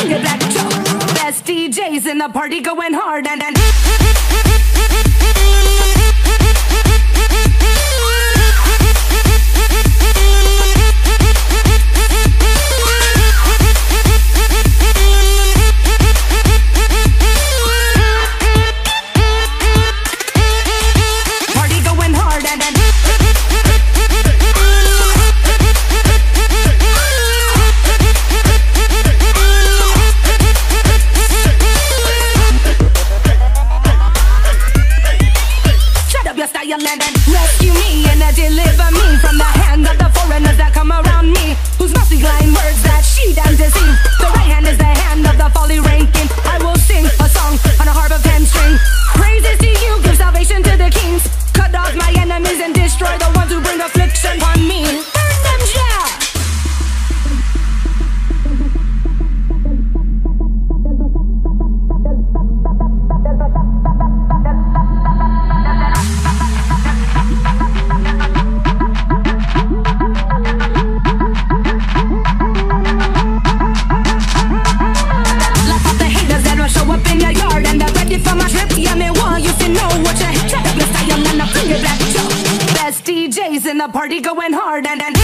bring it back. Best DJs in the party going hard and rescue me and deliver me from the hands of the foreigners that come around me, whose musty line words that cheat and deceive. The right hand is the hand of the folly ranking. I will sing a song on a harp of 10 string. Praises to you, give salvation to the kings. Cut off my enemies and destroy the ones who bring affliction upon me. Burn them down. DJs in the party going hard and